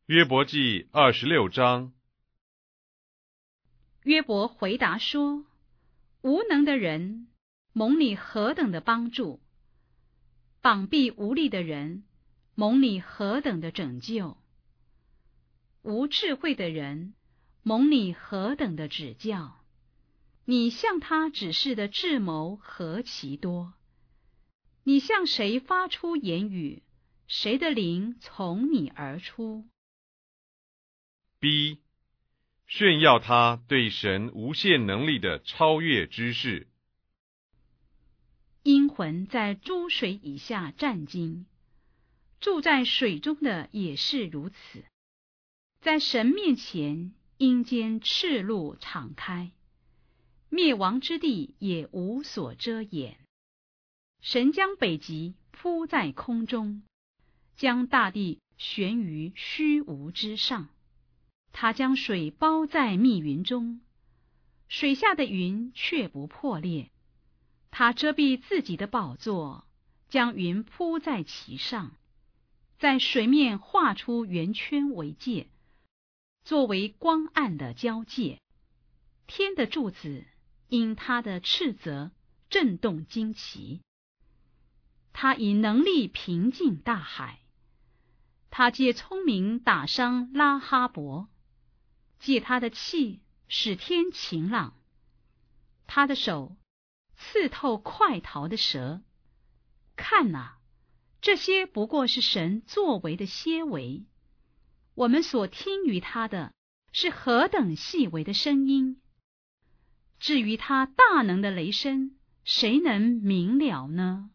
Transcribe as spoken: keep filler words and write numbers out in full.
约伯记二十六章。 约伯回答说：无能的人，蒙你何等的帮助；膀臂无力的人，蒙你何等的拯救；无智慧的人，蒙你何等的指教。你向他指示的智谋何其多！你向谁发出言语，谁的灵从你而出？ B. 炫耀他对神无限能力的超越知识。 阴魂在诸水以下战惊，住在水中的也是如此。在神面前，阴间赤露敞开，灭亡之地也无所遮掩。神将北极铺在空中，将大地悬于虚无之上。他将水包在密云中，水下的云却不破裂。他遮蔽自己的宝座，将云铺在其上，在水面画出圆圈为界，作为光暗的交界。天的柱子因他的斥责震动惊奇。他以能力平静大海，他借聪明打伤拉哈伯，借他的气使天晴朗。他的手刺透快逃的蛇。看哪，这些不过是神作为的些微，我们所听于他的是何等细微的声音！至于他大能的雷声，谁能明了呢？